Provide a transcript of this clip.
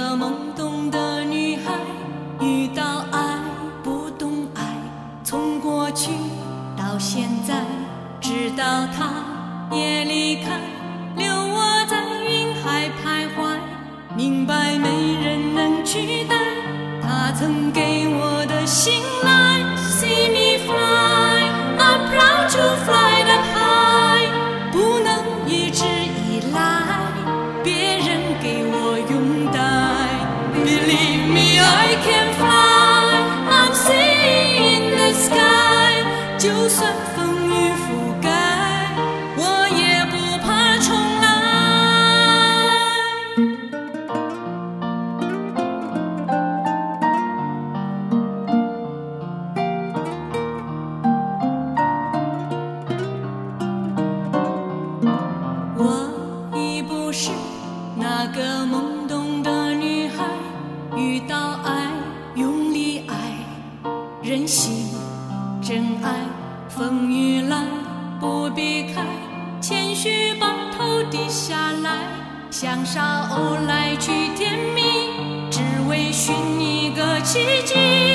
个懵懂的女孩，遇到爱不懂爱，从过去到现在，直到她也离开，留我在云海徘徊，明白没人能取代她曾给我的信赖。 See me fly, I'm proud to fly up high， 不能一直依赖别人给我拥戴。 Believe me, I can fly, I'm seeing in the sky， 就算风雨覆盖，我也不怕重来。我已不是那个懵懂的女孩，遇到爱用力爱，任性真爱，风雨来不避开，谦虚把头低下来，像沙鸥来去甜蜜，只为寻一个奇迹。